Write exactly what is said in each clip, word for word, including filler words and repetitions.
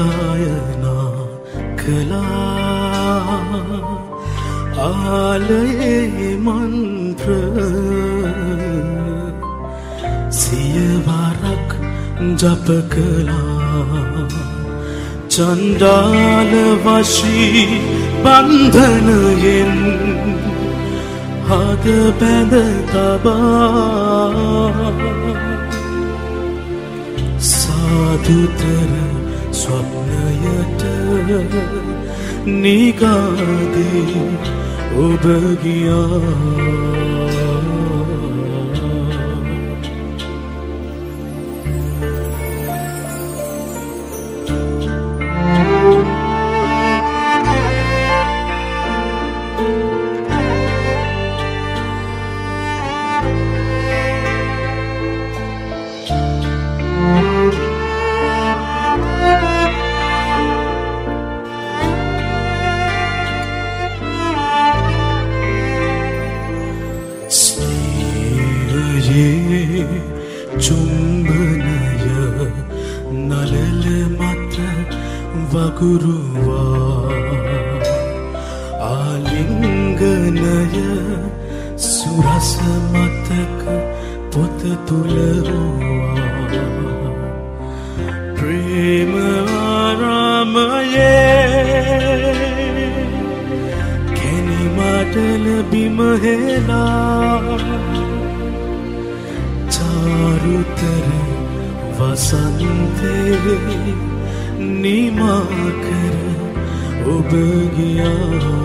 සංජායනා කළා ආලයේ මන්ත්‍ර සියවරක් ජප කළා චණ්ඩාල වශී බන්ධනයෙන් හද බැඳ තබා සාදුතර ස්වප්නයට නිගාදී ඔබ ගියා චුම්බනය නලල මත වගුරුවා ආලිංගනය සුරස මතක පොත තුලරුවා ප්‍රේම ආරාමයේ කෙනි මඩල බිම හෙලා चारुतर वसंते निमा कर उब गया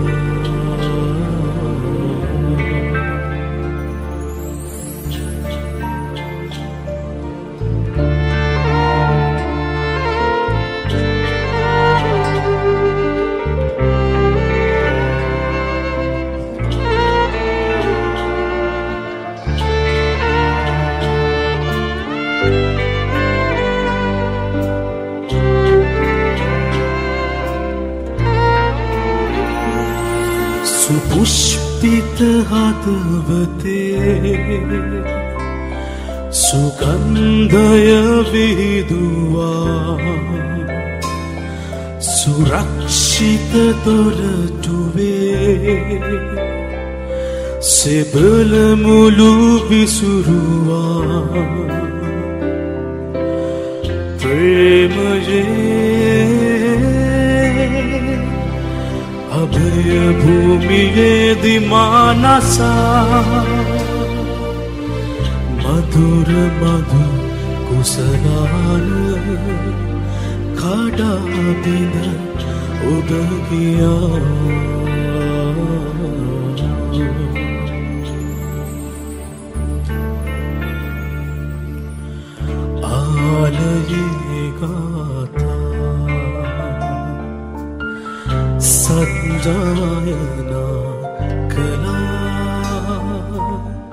सुपुष्पित हदवते सुगंधय विदुवा सुरक्षित दोरटुवे सेबल मुलु विसुरुवा प्रेमये अभय भूमिये दिमानसा मधुर मधु कुसलान खाड़ा दिन उद गया आलये गाथा संजायना कला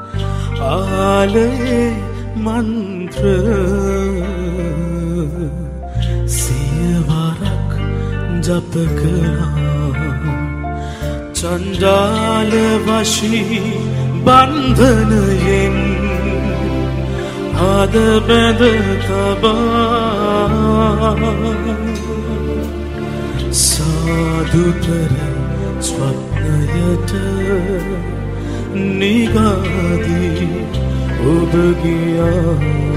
आलये मंत्र सियवरक जप कला चंडाल वशी बंधनයෙන් හද බැඳ තබා සාදුතර ස්වප්නයට නිගාදී ඔබ ගියා